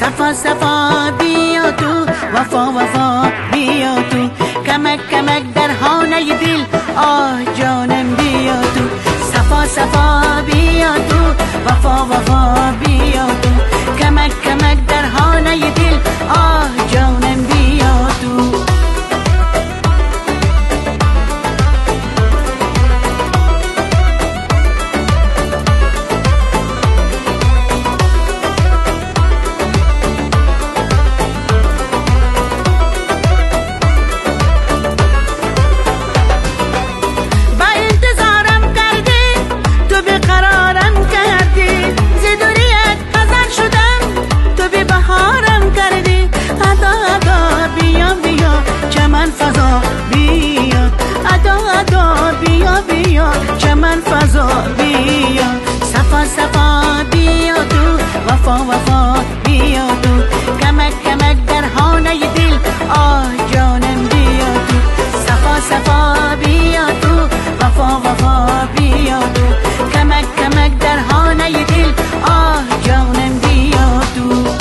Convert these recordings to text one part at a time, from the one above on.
صفا صفا بیا تو، وفا وفا بیا تو، کمک کمک در خانه دل، آه جانم بیا تو. صفا صفا بیا تو، وفا وفا بیا تو، کمک کمک در خانه دل، آه جانم بیا تو. چمن فضا بیا، صفا صفا بیا تو، وفا وفا بیا تو، کمک کمک در خانه دل، آه جانم بیا تو. صفا صفا بیا تو، وفا وفا بیا تو، کمک کمک در خانه دل، آه جانم بیا تو.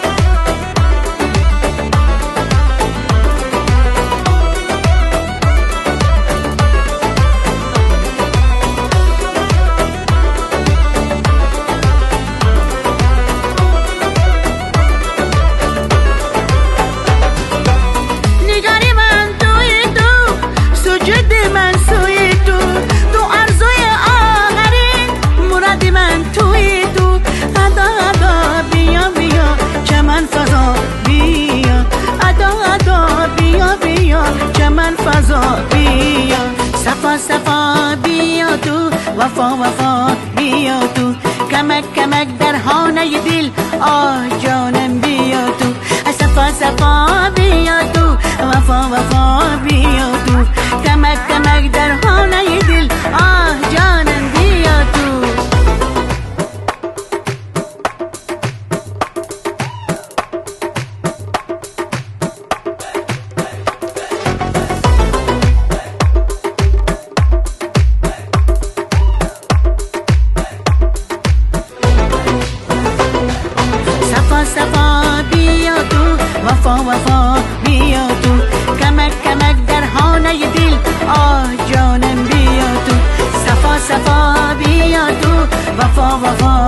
چمن فضا بیا، صفا صفا بیا تو، وفا وفا بیا تو، کمک کمک در خانه دل، آه جانم بیا تو. صفا صفا بیا تو، وفا وفا بیا تو، کمک کمک در خانه دل، آه جانم بیا تو. صفا بیا تو، وفا وفا بیا تو، کمک کمک در خانه دل، آه جانم بیا تو. صفا صفا بیا تو، وفا وفا